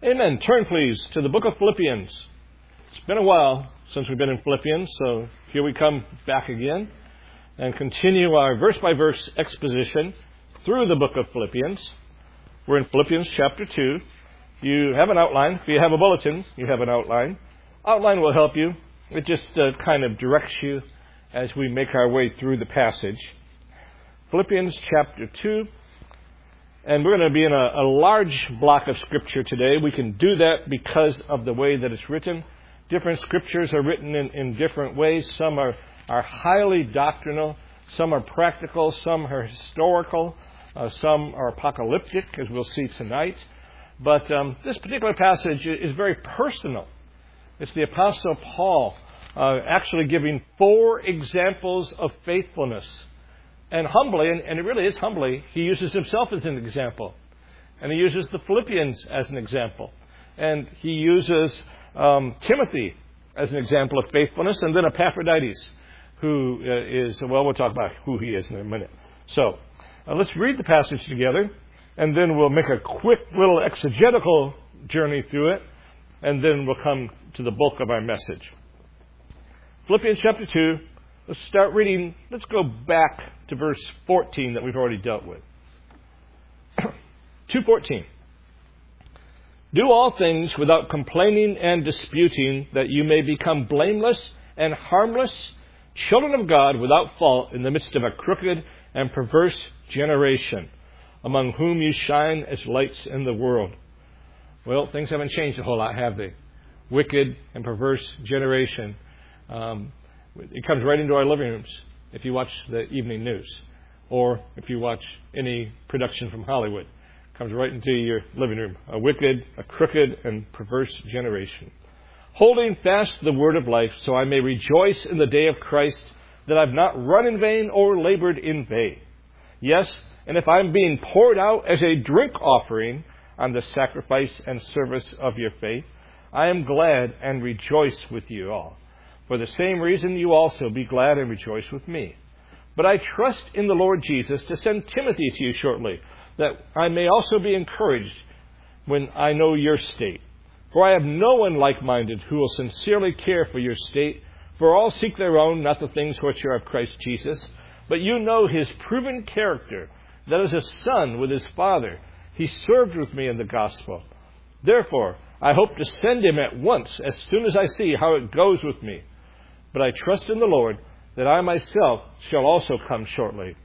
Amen. Turn, please, to the book of Philippians. It's been a while since we've been in Philippians, so here we come back again and continue our verse-by-verse exposition through the book of Philippians. We're in Philippians chapter 2. You have an outline. If you have a bulletin, you have an outline. Outline will help you. It just kind of directs you as we make our way through the passage. Philippians chapter 2. And we're going to be in a large block of Scripture today. We can do that because of the way that it's written. Different Scriptures are written in different ways. Some are highly doctrinal. Some are practical. Some are historical. Some are apocalyptic, as we'll see tonight. But this particular passage is very personal. It's the Apostle Paul actually giving 4 examples of faithfulness. And humbly, and it really is humbly, he uses himself as an example. And he uses the Philippians as an example. And he uses Timothy as an example of faithfulness. And then Epaphroditus, who is, well, we'll talk about who he is in a minute. So, let's read the passage together. And then we'll make a quick little exegetical journey through it. And then we'll come to the bulk of our message. Philippians chapter 2. Let's start reading. Let's go back to verse 14 that we've already dealt with. 2:14. Do all things without complaining and disputing, that you may become blameless and harmless, children of God without fault in the midst of a crooked and perverse generation, among whom you shine as lights in the world. Well, things haven't changed a whole lot, have they? Wicked and perverse generation. It comes right into our living rooms if you watch the evening news, or if you watch any production from Hollywood. It comes right into your living room. A wicked, a crooked, and perverse generation. Holding fast the word of life, so I may rejoice in the day of Christ, that I've not run in vain or labored in vain. Yes, and if I'm being poured out as a drink offering on the sacrifice and service of your faith, I am glad and rejoice with you all. For the same reason you also be glad and rejoice with me. But I trust in the Lord Jesus to send Timothy to you shortly, that I may also be encouraged when I know your state. For I have no one like-minded who will sincerely care for your state, for all seek their own, not the things which are of Christ Jesus. But you know his proven character, that as a son with his father, he served with me in the gospel. Therefore, I hope to send him at once, as soon as I see how it goes with me. But I trust in the Lord that I myself shall also come shortly.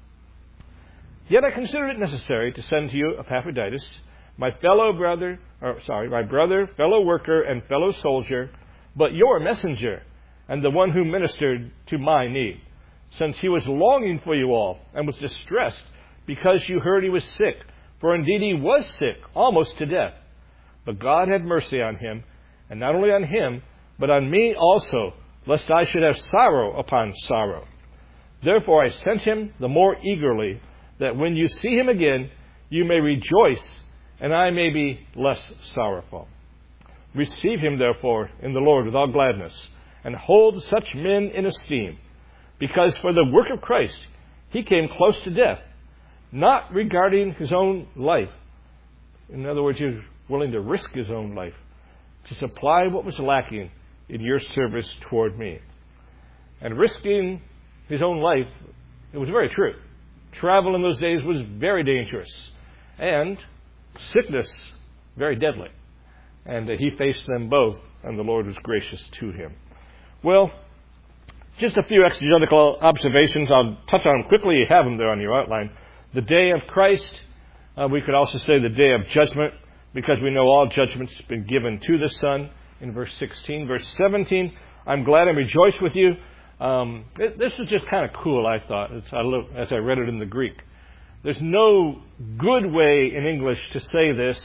Yet I consider it necessary to send to you Epaphroditus, my brother, fellow worker, and fellow soldier, but your messenger, and the one who ministered to my need, since he was longing for you all, and was distressed, because you heard he was sick. For indeed he was sick, almost to death. But God had mercy on him, and not only on him, but on me also, lest I should have sorrow upon sorrow. Therefore I sent him the more eagerly, that when you see him again, you may rejoice, and I may be less sorrowful. Receive him, therefore, in the Lord with all gladness, and hold such men in esteem, because for the work of Christ he came close to death, not regarding his own life. In other words, he was willing to risk his own life to supply what was lacking in your service toward me. And risking his own life, it was very true. Travel in those days was very dangerous. And sickness, very deadly. And he faced them both, and the Lord was gracious to him. Well, just a few exegetical observations. I'll touch on them quickly. You have them there on your outline. The day of Christ, we could also say the day of judgment, because we know all judgment's been given to the Son. In verse 16, verse 17, I'm glad and rejoice with you. This is just kind of cool, I thought, as I read it in the Greek. There's no good way in English to say this.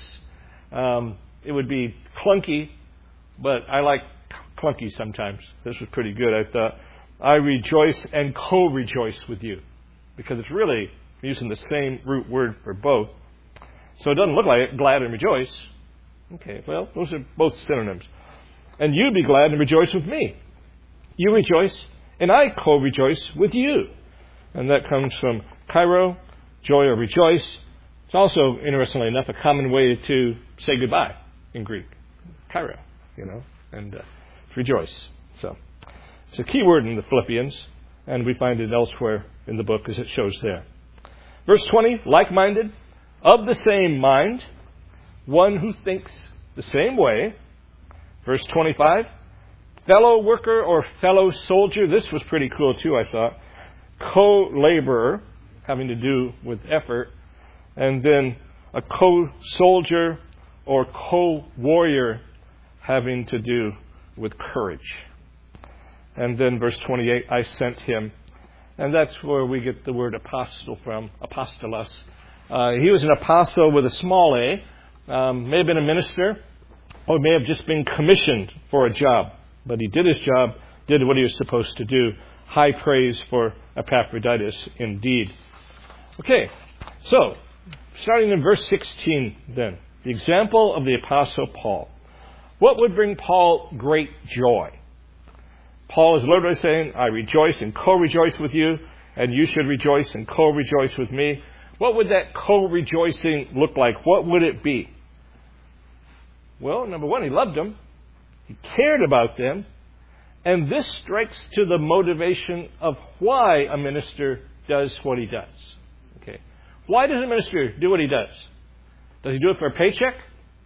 It would be clunky, but I like clunky sometimes. This was pretty good, I thought. I rejoice and co-rejoice with you, because it's really using the same root word for both. So it doesn't look like it, glad and rejoice. Okay, well, those are both synonyms. And you be glad and rejoice with me. You rejoice, and I co-rejoice with you. And that comes from Cairo, joy or rejoice. It's also, interestingly enough, a common way to say goodbye. in Greek. Kairo, and rejoice. So it's a key word in the Philippians, and we find it elsewhere in the book as it shows there. Verse 20, like-minded, of the same mind, one who thinks the same way. Verse 25, fellow worker or fellow soldier. This was pretty cool too, I thought. Co-laborer, having to do with effort. And then a co-soldier or co-warrior, having to do with courage. And then verse 28, I sent him. And that's where we get the word apostle from, apostolos. He was an apostle with a small a, may have been a minister, or may have just been commissioned for a job. But he did his job, did what he was supposed to do. High praise for Epaphroditus indeed. Okay, so starting in verse 16 then, the example of the apostle Paul. What would bring Paul great joy? Paul is literally saying, I rejoice and co-rejoice with you, and you should rejoice and co-rejoice with me. What would that co-rejoicing look like? What would it be? Well, number one, he loved them. He cared about them. And this strikes to the motivation of why a minister does what he does. Okay. Why does a minister do what he does? Does he do it for a paycheck?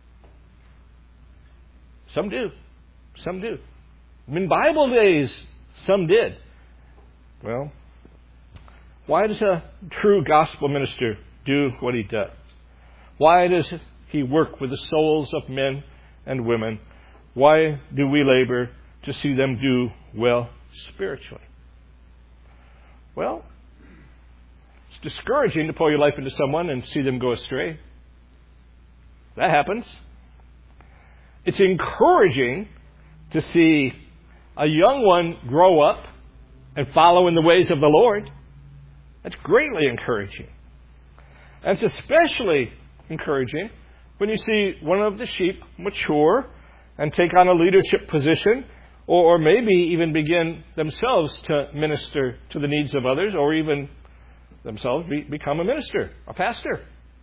Some do. Some do. In Bible days, some did. Well, why does a true gospel minister do what he does? Why does he work with the souls of men and women? Why do we labor to see them do well spiritually? Well, it's discouraging to pour your life into someone and see them go astray. That happens. It's encouraging to see a young one grow up and follow in the ways of the Lord. That's greatly encouraging. And it's especially encouraging when you see one of the sheep mature and take on a leadership position, or maybe even begin themselves to minister to the needs of others, or even themselves become a minister, a pastor.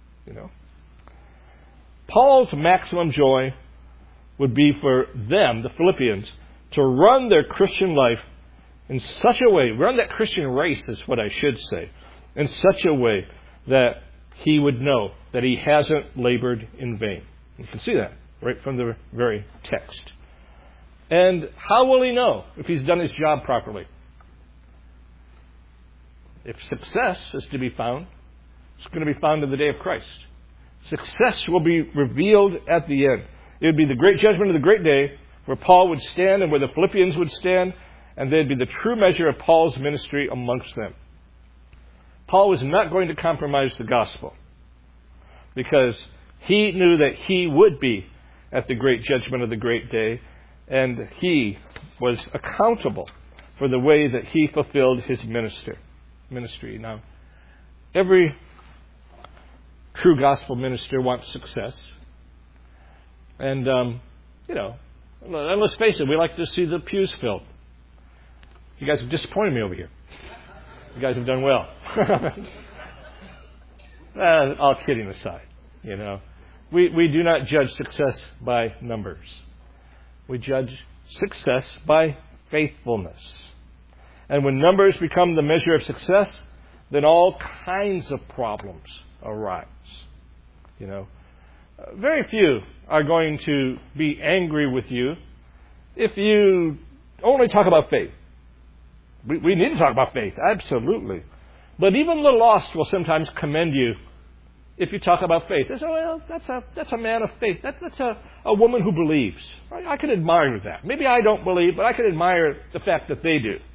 Paul's maximum joy would be for them, the Philippians, to run their Christian life in such a way, run that Christian race is what I should say, in such a way that he would know that he hasn't labored in vain. You can see that right from the very text. And how will he know if he's done his job properly? If success is to be found, it's going to be found in the day of Christ. Success will be revealed at the end. It would be the great judgment of the great day where Paul would stand and where the Philippians would stand, and they'd be the true measure of Paul's ministry amongst them. Paul was not going to compromise the gospel because he knew that he would be at the great judgment of the great day, and he was accountable for the way that he fulfilled his ministry. Now, every true gospel minister wants success. And, and let's face it, we like to see the pews filled. You guys have disappointed me over here. You guys have done well. All kidding aside, we do not judge success by numbers. We judge success by faithfulness. And when numbers become the measure of success, then all kinds of problems arise. Very few are going to be angry with you if you only talk about faith. We need to talk about faith, absolutely. But even the lost will sometimes commend you if you talk about faith. They say, well, that's a man of faith. That's a woman who believes. I can admire that. Maybe I don't believe, but I can admire the fact that they do.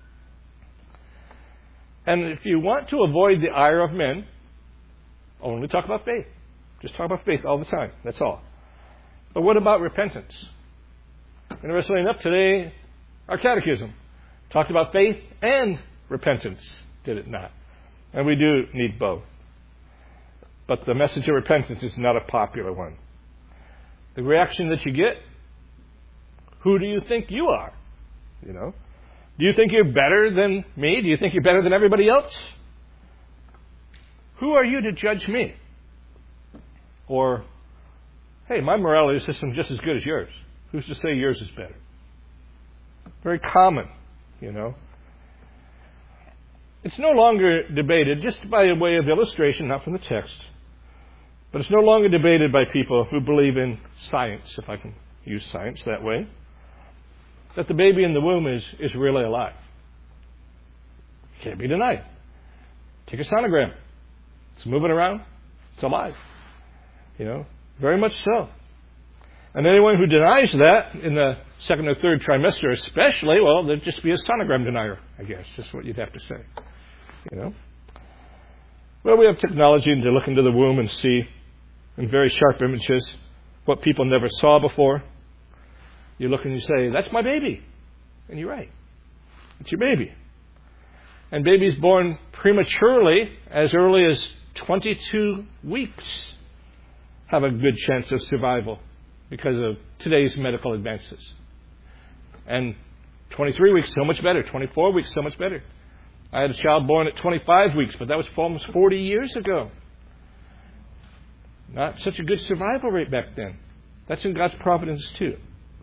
And if you want to avoid the ire of men, only talk about faith. Just talk about faith all the time. That's all. But what about repentance? Interestingly enough, today, our catechism talked about faith and repentance, did it not? And we do need both. But the message of repentance is not a popular one. The reaction that you get, who do you think you are? Do you think you're better than me? Do you think you're better than everybody else? Who are you to judge me? Or Hey, my morality system is just as good as yours. Who's to say yours is better? Very common, you know. It's no longer debated, just by way of illustration, not from the text, but it's no longer debated by people who believe in science, if I can use science that way, that the baby in the womb is really alive. Can't be denied. Take a sonogram. It's moving around. It's alive. You know, very much so. And anyone who denies that in the second or third trimester especially, well, there'd just be a sonogram denier, I guess. That's what you'd have to say. You know? Well, we have technology to look into the womb and see in very sharp images what people never saw before. You look and you say, that's my baby. And you're right. It's your baby. And babies born prematurely, as early as 22 weeks, have a good chance of survival because of today's medical advances. And 23 weeks, so much better. 24 weeks, so much better. I had a child born at 25 weeks, but that was almost 40 years ago. Not such a good survival rate back then. That's in God's providence too.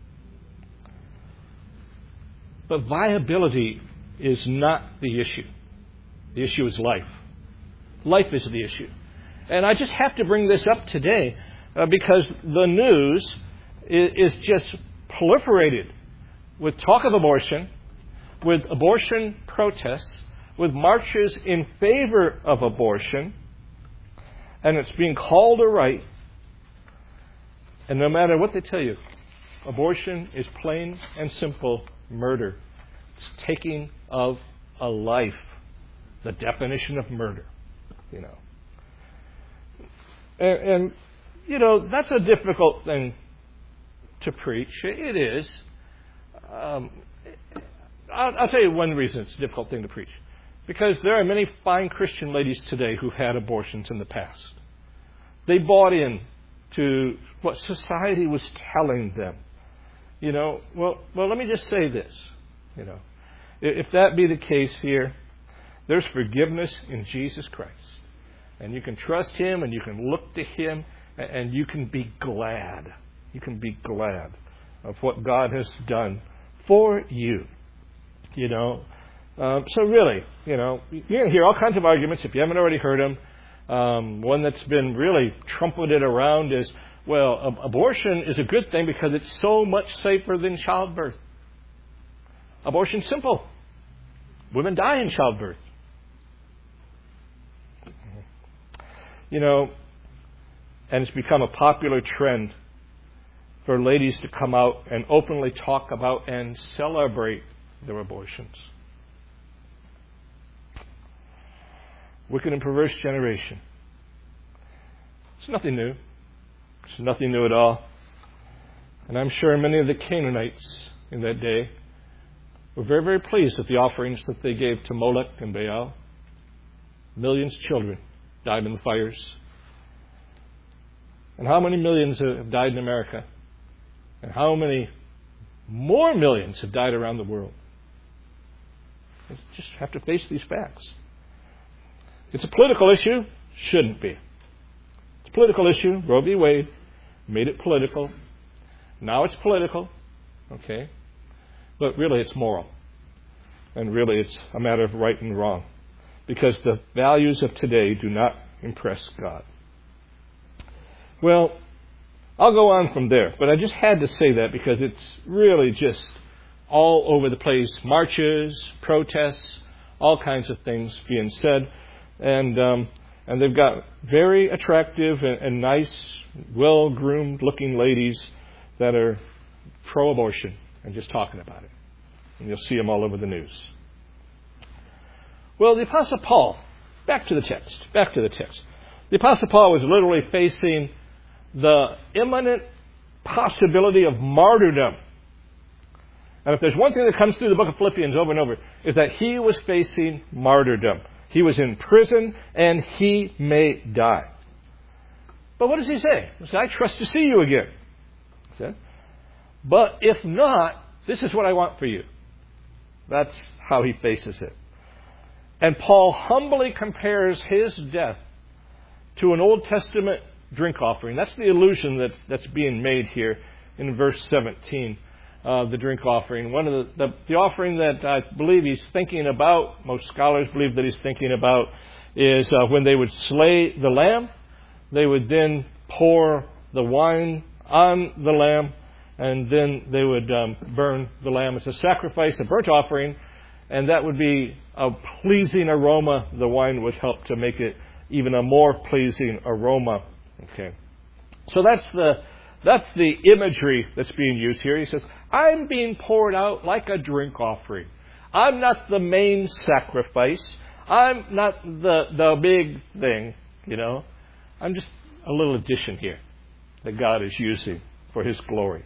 But viability is not the issue. The issue is life. Life is the issue. And I just have to bring this up today because the news is just proliferated with talk of abortion, with abortion protests, with marches in favor of abortion, and it's being called a right. And no matter what they tell you, abortion is plain and simple murder. It's taking of a life. The definition of murder, you know. And you know, that's a difficult thing to preach. It is. I'll tell you one reason it's a difficult thing to preach. Because there are many fine Christian ladies today who've had abortions in the past. They bought in to what society was telling them. You know, well, let me just say this. You know, if that be the case here, there's forgiveness in Jesus Christ. And you can trust Him and you can look to Him and you can be glad. You can be glad of what God has done for you. You know, so really, you know, you're going to hear all kinds of arguments if you haven't already heard them. One that's been really trumpeted around is, well, abortion is a good thing because it's so much safer than childbirth. Abortion's simple. Women die in childbirth. You know, and it's become a popular trend for ladies to come out and openly talk about and celebrate their abortions. Wicked and perverse generation. It's nothing new. It's nothing new at all. And I'm sure many of the Canaanites in that day were very, very pleased with the offerings that they gave to Molech and Baal. Millions of children died in the fires. And how many millions have died in America? And how many more millions have died around the world? You just have to face these facts. It's a political issue. Shouldn't be. It's a political issue. Roe v. Wade made it political. Now it's political. Okay? But really it's moral. And really it's a matter of right and wrong. Because the values of today do not impress God. Well, I'll go on from there. But I just had to say that because it's really just all over the place. Marches, protests, all kinds of things being said. And they've got very attractive and nice, well-groomed looking ladies that are pro-abortion and just talking about it. And you'll see them all over the news. Well, the Apostle Paul, back to the text. The Apostle Paul was literally facing the imminent possibility of martyrdom. And if there's one thing that comes through the book of Philippians over and over, is that he was facing martyrdom. He was in prison and he may die. But what does he say? He says, I trust to see you again. He said, but if not, this is what I want for you. That's how he faces it. And Paul humbly compares his death to an Old Testament drink offering. That's the allusion that's being made here in verse 17, the drink offering. One of the offering that I believe he's thinking about, most scholars believe that he's thinking about, is when they would slay the lamb, they would then pour the wine on the lamb, and then they would burn the lamb as a sacrifice, a burnt offering, and that would be a pleasing aroma. The wine would help to make it even a more pleasing aroma. Okay, so that's the imagery that's being used here. He says, I'm being poured out like a drink offering. I'm not the main sacrifice. I'm not the big thing, I'm just a little addition here that God is using for His glory.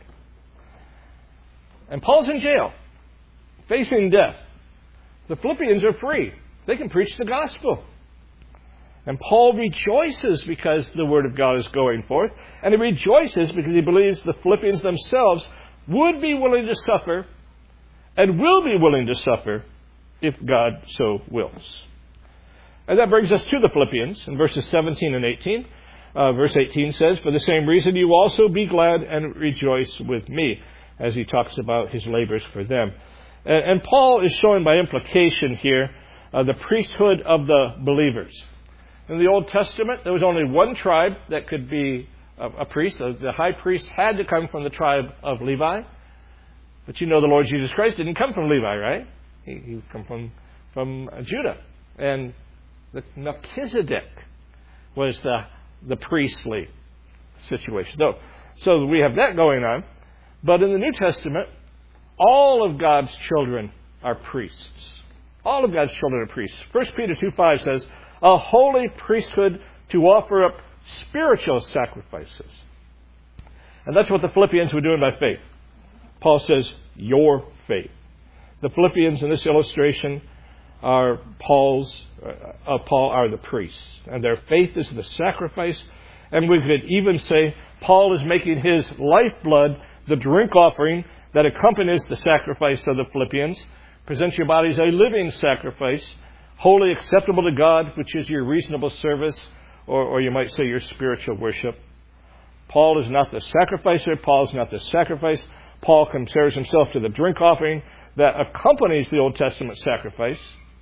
And Paul's in jail, facing death. The Philippians are free. They can preach the gospel. And Paul rejoices because the word of God is going forth. And he rejoices because he believes the Philippians themselves would be willing to suffer and will be willing to suffer if God so wills. And that brings us to the Philippians in verses 17 and 18. Verse 18 says, for the same reason you also be glad and rejoice with me, as he talks about his labors for them. And Paul is showing by implication here the priesthood of the believers. In the Old Testament, there was only one tribe that could be a priest. The high priest had to come from the tribe of Levi. But the Lord Jesus Christ didn't come from Levi, right? He come from Judah. And the Melchizedek was the priestly situation. So we have that going on. But in the New Testament, all of God's children are priests. All of God's children are priests. 1 Peter 2:5 says, a holy priesthood to offer up spiritual sacrifices. And that's what the Philippians were doing by faith. Paul says, your faith. The Philippians in this illustration are Paul are the priests. And their faith is the sacrifice. And we could even say Paul is making his lifeblood the drink offering that accompanies the sacrifice of the Philippians. Present your bodies a living sacrifice, wholly acceptable to God, which is your reasonable service, or you might say your spiritual worship. Paul is not the sacrificer. Paul is not the sacrifice. Paul compares himself to the drink offering that accompanies the Old Testament sacrifice.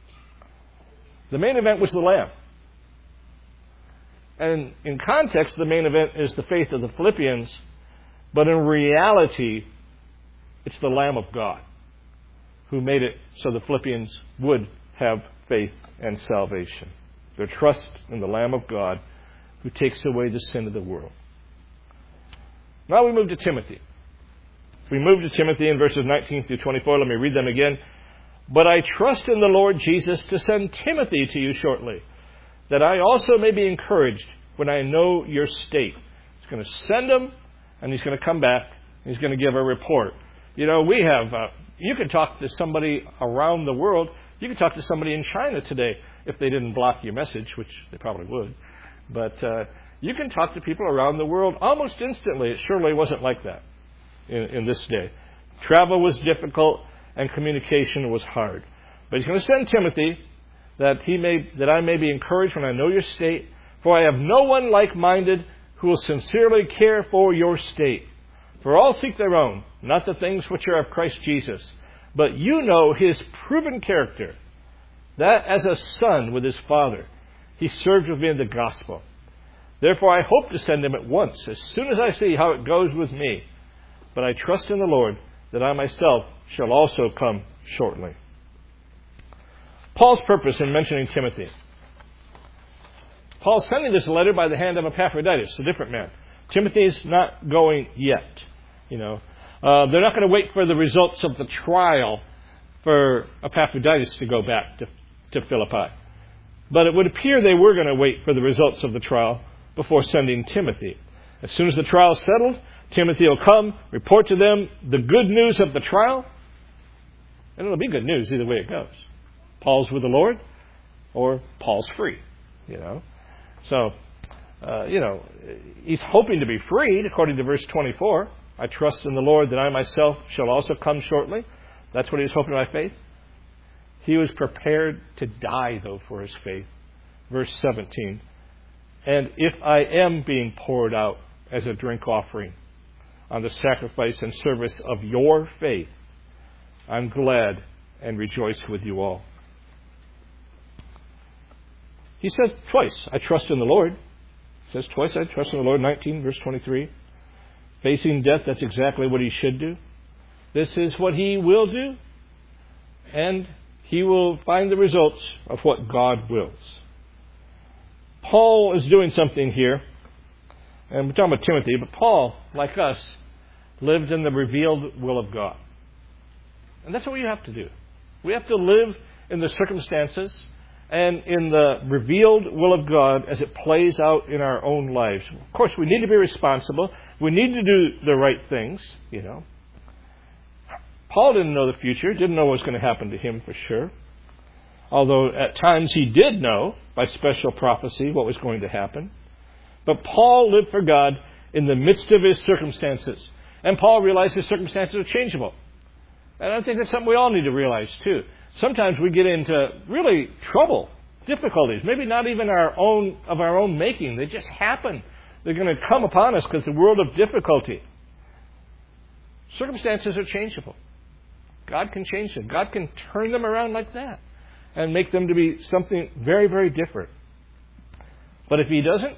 The main event was the lamb. And in context, the main event is the faith of the Philippians, but in reality, it's the Lamb of God who made it so the Philippians would have faith and salvation. Their trust in the Lamb of God who takes away the sin of the world. Now we move to Timothy. We move to Timothy in verses 19 through 24. Let me read them again. But I trust in the Lord Jesus to send Timothy to you shortly, that I also may be encouraged when I know your state. He's going to send him, and he's going to come back. He's going to give a report. You can talk to somebody around the world. You could talk to somebody in China today if they didn't block your message, which they probably would. But you can talk to people around the world almost instantly. It surely wasn't like that in this day. Travel was difficult and communication was hard. But he's going to send Timothy that I may be encouraged when I know your state. For I have no one like-minded who will sincerely care for your state. For all seek their own, not the things which are of Christ Jesus. But you know his proven character, that as a son with his father, he served with me in the gospel. Therefore I hope to send him at once, as soon as I see how it goes with me. But I trust in the Lord that I myself shall also come shortly. Paul's purpose in mentioning Timothy. Paul's sending this letter by the hand of Epaphroditus, a different man. Timothy's not going yet. They're not going to wait for the results of the trial for Epaphroditus to go back to Philippi. But it would appear they were going to wait for the results of the trial before sending Timothy. As soon as the trial is settled, Timothy will come, report to them the good news of the trial. And it'll be good news either way it goes. Paul's with the Lord or Paul's free, So, he's hoping to be freed, according to verse 24. I trust in the Lord that I myself shall also come shortly. That's what he was hoping by faith. He was prepared to die, though, for his faith. Verse 17. And if I am being poured out as a drink offering on the sacrifice and service of your faith, I'm glad and rejoice with you all. He says twice, I trust in the Lord. He says twice, I trust in the Lord. 19, verse 23. Facing death, that's exactly what he should do. This is what he will do. And he will find the results of what God wills. Paul is doing something here. And we're talking about Timothy, but Paul, like us, lived in the revealed will of God. And that's what we have to do. We have to live in the circumstances and in the revealed will of God as it plays out in our own lives. Of course, we need to be responsible. We need to do the right things, Paul didn't know the future, didn't know what was going to happen to him for sure. Although at times he did know, by special prophecy, what was going to happen. But Paul lived for God in the midst of his circumstances. And Paul realized his circumstances are changeable. And I think that's something we all need to realize too. Sometimes we get into really trouble, difficulties, maybe not even our own making. They just happen. They're going to come upon us because it's a world of difficulty. Circumstances are changeable. God can change them. God can turn them around like that and make them to be something very, very different. But if he doesn't,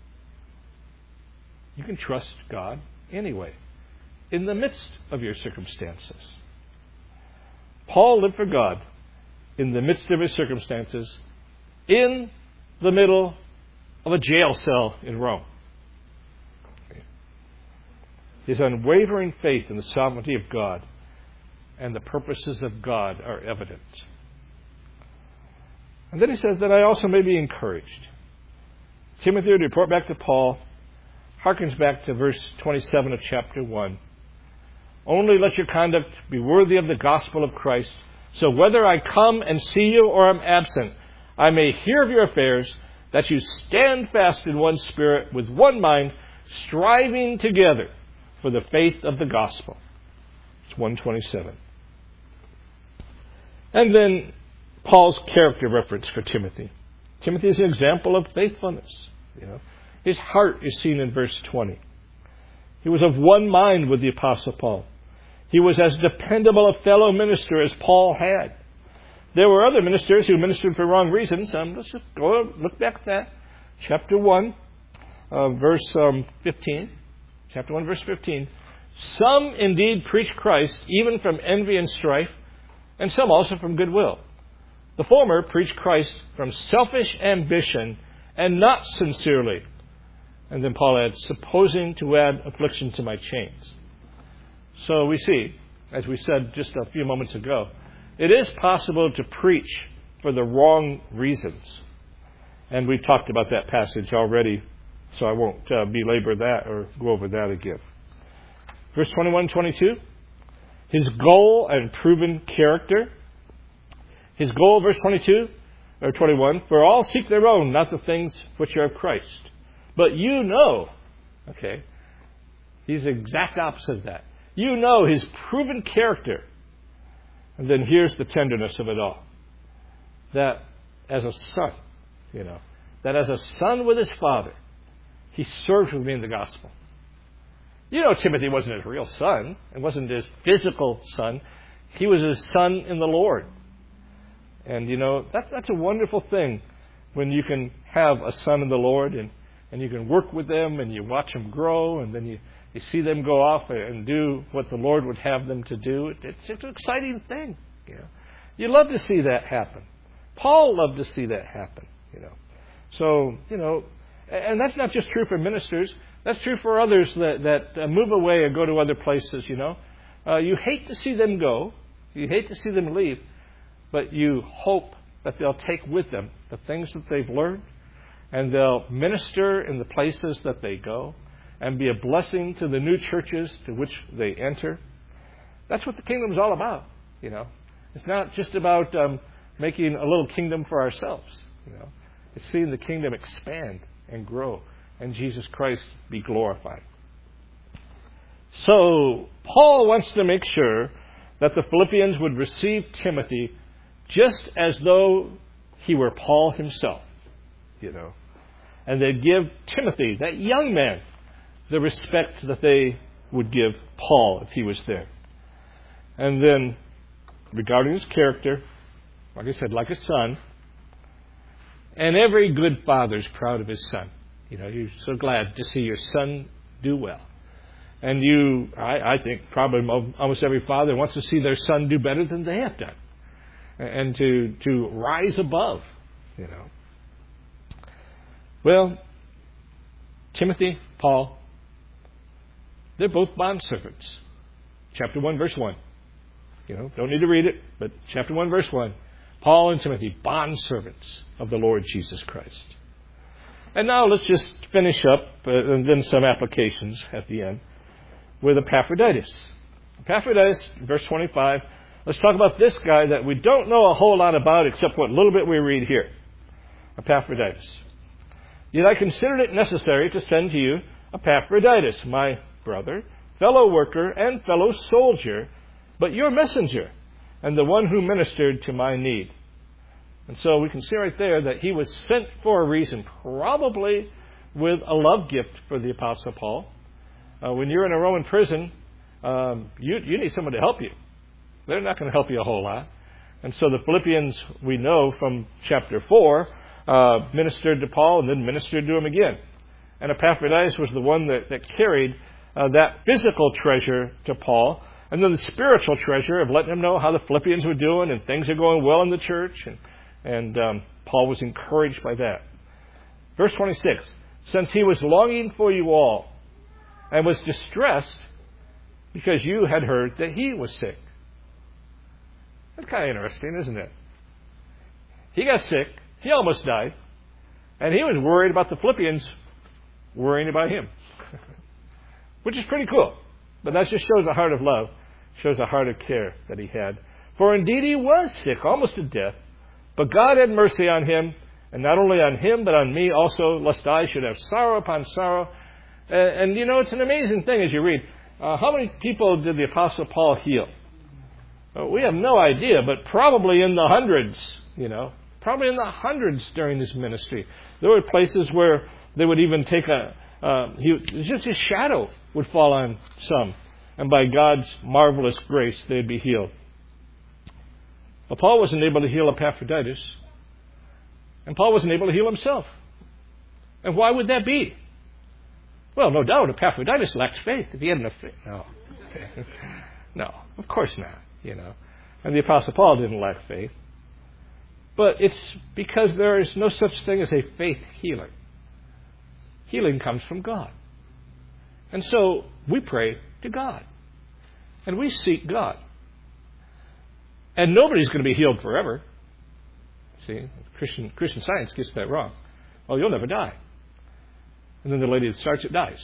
you can trust God anyway, in the midst of your circumstances. Paul lived for God in the midst of his circumstances, in the middle of a jail cell in Rome. His unwavering faith in the sovereignty of God and the purposes of God are evident. And then he says that I also may be encouraged. Timothy, to report back to Paul, harkens back to verse 27 of chapter 1. Only let your conduct be worthy of the gospel of Christ, so whether I come and see you or am absent, I may hear of your affairs, that you stand fast in one spirit, with one mind, striving together for the faith of the gospel. It's 127. And then Paul's character reference for Timothy. Timothy is an example of faithfulness. His heart is seen in verse 20. He was of one mind with the Apostle Paul. He was as dependable a fellow minister as Paul had. There were other ministers who ministered for wrong reasons. Let's just go look back at that. Chapter 1, verse 15. Chapter 1, verse 15. Some indeed preach Christ, even from envy and strife, and some also from goodwill. The former preach Christ from selfish ambition and not sincerely. And then Paul adds, supposing to add affliction to my chains. So we see, as we said just a few moments ago, it is possible to preach for the wrong reasons. And we talked about that passage already, so I won't belabor that or go over that again. Verse 21-22, his goal and proven character. His goal, verse 22 or 21, for all seek their own, not the things which are of Christ. But you know, he's the exact opposite of that. You know his proven character. And then here's the tenderness of it all. That as a son, that as a son with his father, he served with me in the gospel. Timothy wasn't his real son. It wasn't his physical son. He was his son in the Lord. And, that's a wonderful thing when you can have a son in the Lord and you can work with them and you watch them grow and then you see them go off and do what the Lord would have them to do. It's an exciting thing. You love to see that happen. Paul loved to see that happen. So, and that's not just true for ministers. That's true for others that move away and go to other places, You hate to see them go. You hate to see them leave. But you hope that they'll take with them the things that they've learned and they'll minister in the places that they go and be a blessing to the new churches to which they enter. That's what the kingdom is all about, It's not just about making a little kingdom for ourselves, It's seeing the kingdom expand and grow and Jesus Christ be glorified. So, Paul wants to make sure that the Philippians would receive Timothy just as though he were Paul himself, And they'd give Timothy, that young man, the respect that they would give Paul if he was there. And then, regarding his character, like I said, like a son. And every good father's proud of his son. You're so glad to see your son do well. And I think probably almost every father wants to see their son do better than they have done. And to rise above, Well, Timothy, Paul, they're both bondservants. Chapter 1, verse 1. Don't need to read it, but chapter 1, verse 1. Paul and Timothy, bondservants of the Lord Jesus Christ. And now let's just finish up, and then some applications at the end, with Epaphroditus. Epaphroditus, verse 25. Let's talk about this guy that we don't know a whole lot about except what little bit we read here. Epaphroditus. Yet I considered it necessary to send to you Epaphroditus, my brother, fellow worker, and fellow soldier, but your messenger, and the one who ministered to my need. And so we can see right there that he was sent for a reason, probably with a love gift for the Apostle Paul. When you're in a Roman prison, you need someone to help you. They're not going to help you a whole lot. And so the Philippians, we know from chapter 4, ministered to Paul and then ministered to him again. And Epaphroditus was the one that carried that physical treasure to Paul, and then the spiritual treasure of letting him know how the Philippians were doing and things are going well in the church. And Paul was encouraged by that. Verse 26, since he was longing for you all and was distressed because you had heard that he was sick. That's kind of interesting, isn't it? He got sick. He almost died. And he was worried about the Philippians worrying about him. Which is pretty cool. But that just shows a heart of love, shows a heart of care that he had. For indeed he was sick, almost to death. But God had mercy on him, and not only on him, but on me also, lest I should have sorrow upon sorrow. And it's an amazing thing as you read. How many people did the Apostle Paul heal? We have no idea, but probably in the hundreds, Probably in the hundreds during his ministry. There were places where they would even take just his shadow would fall on some. And by God's marvelous grace, they'd be healed. But Paul wasn't able to heal Epaphroditus. And Paul wasn't able to heal himself. And why would that be? Well, no doubt Epaphroditus lacked faith. If he had enough faith. No. No, of course not. And the Apostle Paul didn't lack faith. But it's because there is no such thing as a faith healer. Healing comes from God. And so we pray to God. And we seek God. And nobody's going to be healed forever. See, Christian Science gets that wrong. Oh, you'll never die. And then the lady that starts it dies.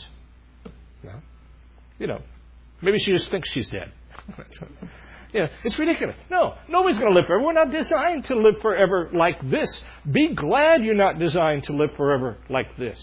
Maybe she just thinks she's dead. It's ridiculous. No, nobody's going to live forever. We're not designed to live forever like this. Be glad you're not designed to live forever like this.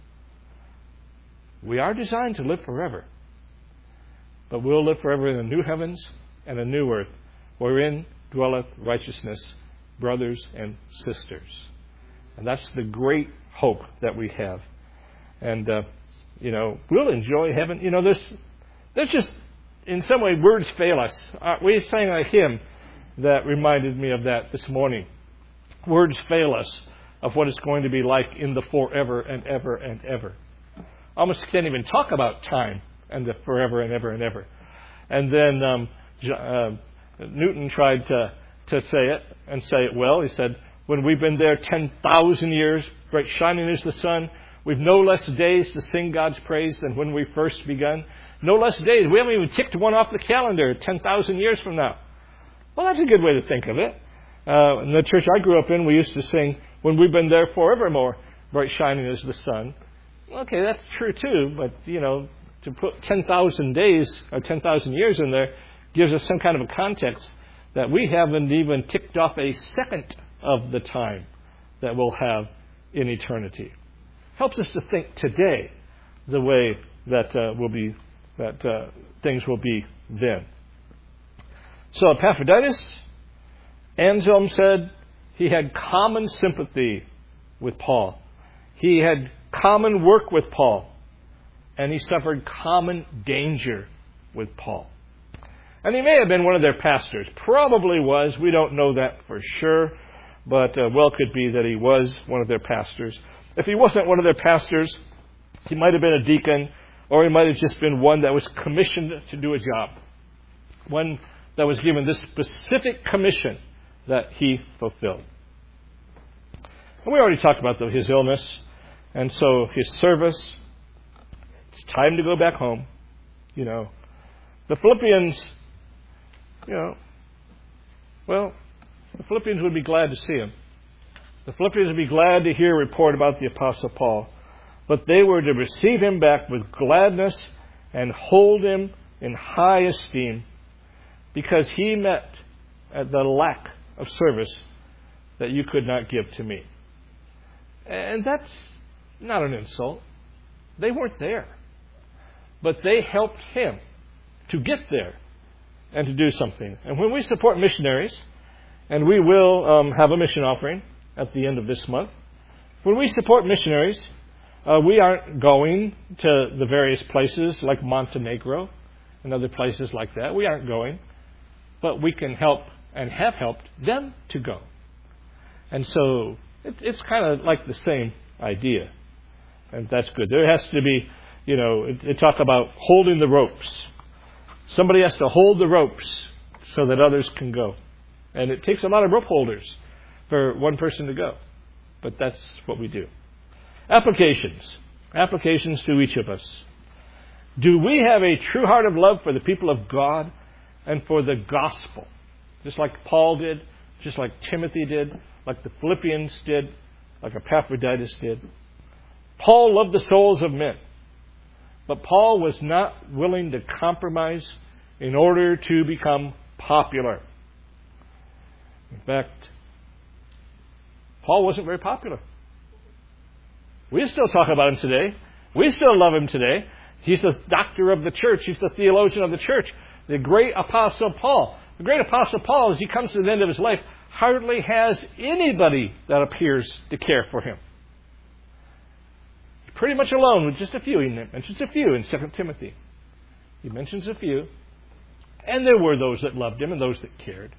We are designed to live forever. But we'll live forever in the new heavens and a new earth, wherein dwelleth righteousness, brothers and sisters. And that's the great hope that we have. And, we'll enjoy heaven. There's just, in some way, words fail us. We sang a hymn that reminded me of that this morning. Words fail us of what it's going to be like in the forever and ever and ever. Almost can't even talk about time and the forever and ever and ever. And then Newton tried to say it and say it well. He said, when we've been there 10,000 years, bright shining as the sun, we've no less days to sing God's praise than when we first begun. No less days. We haven't even ticked one off the calendar 10,000 years from now. Well, that's a good way to think of it. In the church I grew up in, we used to sing, when we've been there forevermore, bright shining as the sun. Okay, that's true too, but, to put 10,000 days or 10,000 years in there gives us some kind of a context that we haven't even ticked off a second of the time that we'll have in eternity. Helps us to think today the way that things will be then. So Epaphroditus, Anselm said, he had common sympathy with Paul. He had common work with Paul, and he suffered common danger with Paul. And he may have been one of their pastors. Probably was. We don't know that for sure, but well could be that he was one of their pastors. If he wasn't one of their pastors, he might have been a deacon, or he might have just been one that was commissioned to do a job. One that was given this specific commission that he fulfilled. And we already talked about his illness, and so his service. It's time to go back home. The Philippians, the Philippians would be glad to see him. The Philippians would be glad to hear a report about the Apostle Paul. But they were to receive him back with gladness and hold him in high esteem because he met the lack of service that you could not give to me. And that's not an insult. They weren't there. But they helped him to get there and to do something. And when we support missionaries, and we will have a mission offering at the end of this month, when we support missionaries, we aren't going to the various places like Montenegro and other places like that. We aren't going. But we can help and have helped them to go. And so it's kind of like the same idea. And that's good. There has to be, it talk about holding the ropes. Somebody has to hold the ropes so that others can go. And it takes a lot of rope holders for one person to go. But that's what we do. Applications to each of us. Do we have a true heart of love for the people of God and for the gospel? Just like Paul did, just like Timothy did, like the Philippians did, like Epaphroditus did. Paul loved the souls of men. But Paul was not willing to compromise in order to become popular. In fact, Paul wasn't very popular. We still talk about him today. We still love him today. He's the doctor of the church. He's the theologian of the church. The great Apostle Paul. The great Apostle Paul, as he comes to the end of his life, hardly has anybody that appears to care for him. He's pretty much alone with just a few. He mentions a few in 2 Timothy. He mentions a few. And there were those that loved him and those that cared.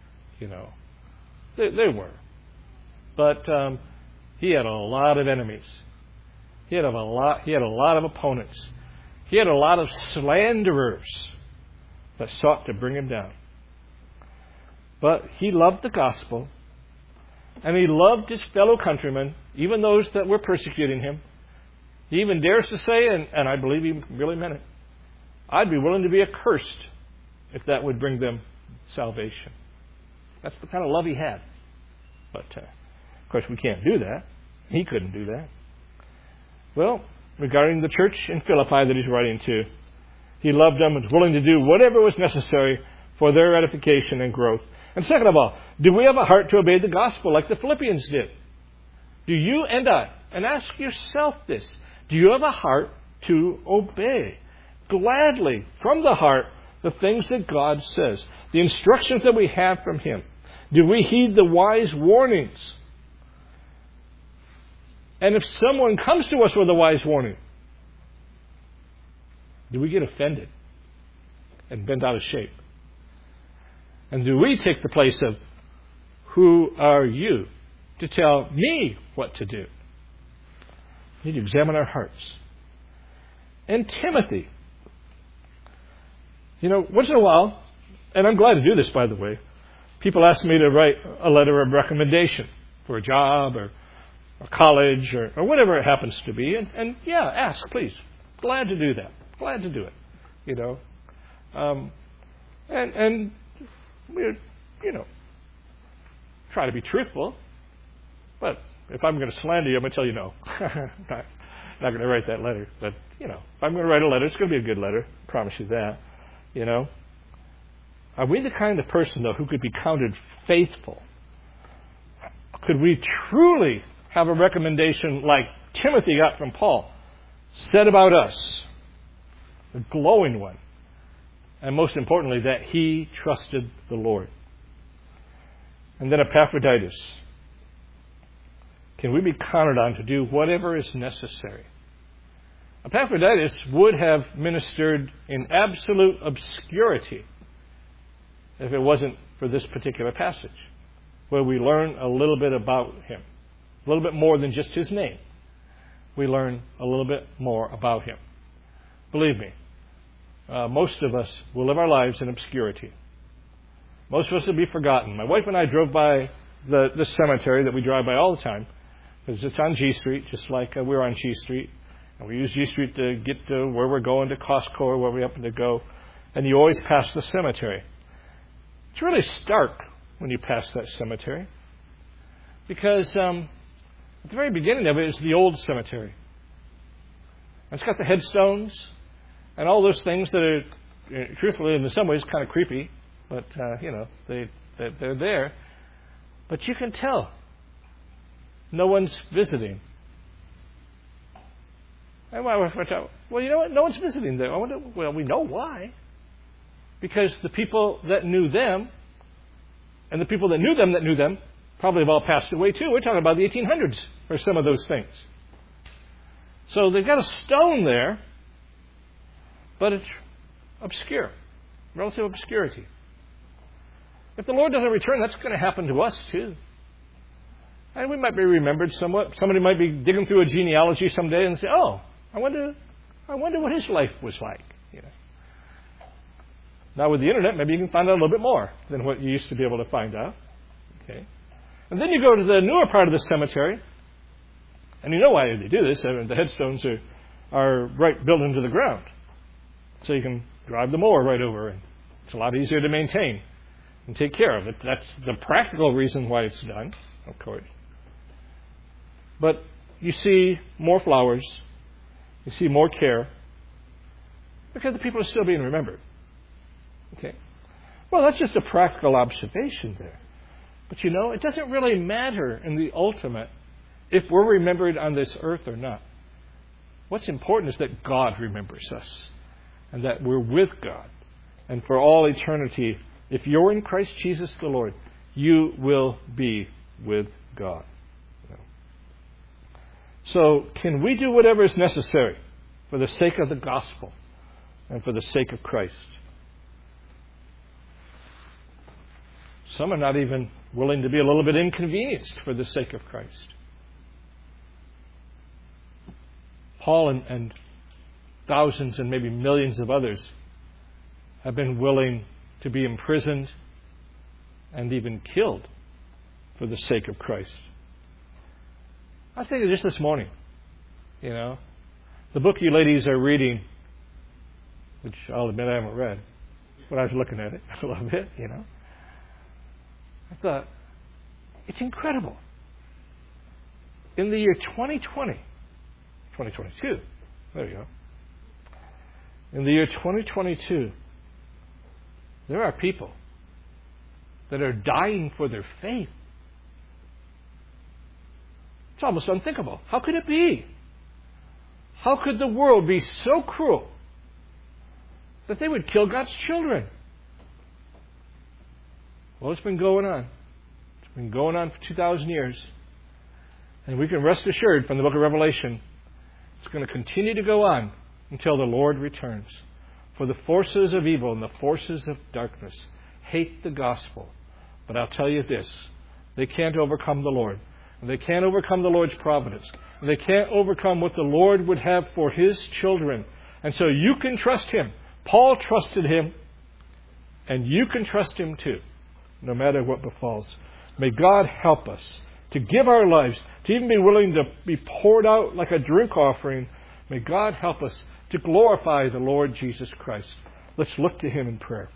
There were. But he had a lot of enemies. He had a lot of opponents. He had a lot of slanderers that sought to bring him down. But he loved the gospel, and he loved his fellow countrymen, even those that were persecuting him. He even dares to say, and I believe he really meant it, I'd be willing to be accursed if that would bring them salvation. That's the kind of love he had. But, of course, we can't do that. He couldn't do that. Well, regarding the church in Philippi that he's writing to, he loved them and was willing to do whatever was necessary for their edification and growth. And second of all, do we have a heart to obey the gospel like the Philippians did? Do you and I, and ask yourself this, do you have a heart to obey gladly from the heart the things that God says, the instructions that we have from Him? Do we heed the wise warnings? And if someone comes to us with a wise warning, do we get offended and bent out of shape? And do we take the place of, who are you to tell me what to do? We need to examine our hearts. And Timothy, once in a while, and I'm glad to do this, by the way, people ask me to write a letter of recommendation for a job or college or whatever it happens to be. And ask, please. Glad to do that. Glad to do it. And we're, try to be truthful. But if I'm going to slander you, I'm going to tell you no. not going to write that letter. But, if I'm going to write a letter, it's going to be a good letter. I promise you that. Are we the kind of person, though, who could be counted faithful? Could we truly have a recommendation like Timothy got from Paul said about us? A glowing one. And most importantly, that he trusted the Lord. And then Epaphroditus can we be counted on to do whatever is necessary. Epaphroditus would have ministered in absolute obscurity if it wasn't for this particular passage, where we learn a little bit about him. A little bit more than just his name. We learn a little bit more about him. Believe me, most of us will live our lives in obscurity. Most of us will be forgotten. My wife and I drove by the cemetery that we drive by all the time, because it's on G Street, just like we're on G Street. And we use G Street to get to where we're going, to Costco or where we happen to go. And you always pass the cemetery. It's really stark when you pass that cemetery, because at the very beginning of it is the old cemetery. And it's got the headstones and all those things that are, truthfully, in some ways, kind of creepy. But, they're there. But you can tell no one's visiting. And my wife went out, well, you know what? No one's visiting there. Well, we know why. Because the people that knew them, and the people that knew them, probably have all passed away too. We're talking about the 1800s for some of those things. So they've got a stone there, but it's obscure, relative obscurity. If the Lord doesn't return, that's going to happen to us too. And we might be remembered somewhat. Somebody might be digging through a genealogy someday and say, oh, I wonder what his life was like. Now with the internet, maybe you can find out a little bit more than what you used to be able to find out. Okay. And then you go to the newer part of the cemetery, and you know why they do this. The headstones are right built into the ground. So you can drive the mower right over, and it's a lot easier to maintain and take care of it. That's the practical reason why it's done, of course. But you see more flowers, you see more care, because the people are still being remembered. Okay. Well, that's just a practical observation there. But it doesn't really matter in the ultimate if we're remembered on this earth or not. What's important is that God remembers us and that we're with God. And for all eternity, if you're in Christ Jesus the Lord, you will be with God. So, can we do whatever is necessary for the sake of the gospel and for the sake of Christ? Some are not even willing to be a little bit inconvenienced for the sake of Christ. Paul and thousands and maybe millions of others have been willing to be imprisoned and even killed for the sake of Christ. I was thinking just this morning, the book you ladies are reading, which I'll admit I haven't read, but I was looking at it a little bit, I thought, it's incredible. In the year 2022, there you go. In the year 2022, there are people that are dying for their faith. It's almost unthinkable. How could it be? How could the world be so cruel that they would kill God's children? Well, it's been going on. It's been going on for 2,000 years. And we can rest assured from the book of Revelation, it's going to continue to go on until the Lord returns. For the forces of evil and the forces of darkness hate the gospel. But I'll tell you this, they can't overcome the Lord. And they can't overcome the Lord's providence. And they can't overcome what the Lord would have for His children. And so you can trust Him. Paul trusted Him. And you can trust Him too, no matter what befalls. May God help us to give our lives, to even be willing to be poured out like a drink offering. May God help us to glorify the Lord Jesus Christ. Let's look to Him in prayer.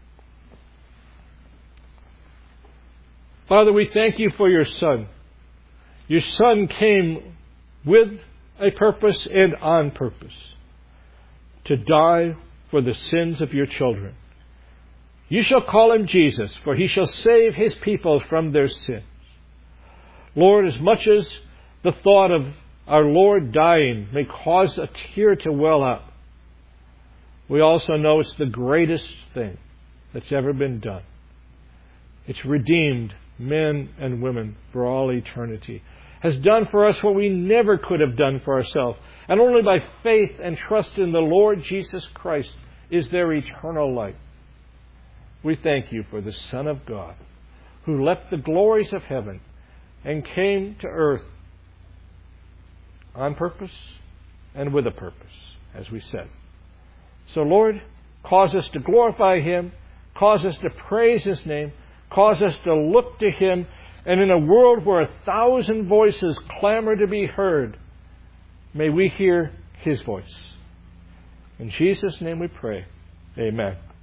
Father, we thank You for Your Son. Your Son came with a purpose and on purpose to die for the sins of Your children. You shall call Him Jesus, for He shall save His people from their sins. Lord, as much as the thought of our Lord dying may cause a tear to well up, we also know it's the greatest thing that's ever been done. It's redeemed men and women for all eternity. has done for us what we never could have done for ourselves. And only by faith and trust in the Lord Jesus Christ is there eternal life. We thank you for the Son of God, who left the glories of heaven and came to earth on purpose and with a purpose, as we said. So, Lord, cause us to glorify Him, cause us to praise His name, cause us to look to Him, and in a world where 1,000 voices clamor to be heard, may we hear His voice. In Jesus' name we pray. Amen.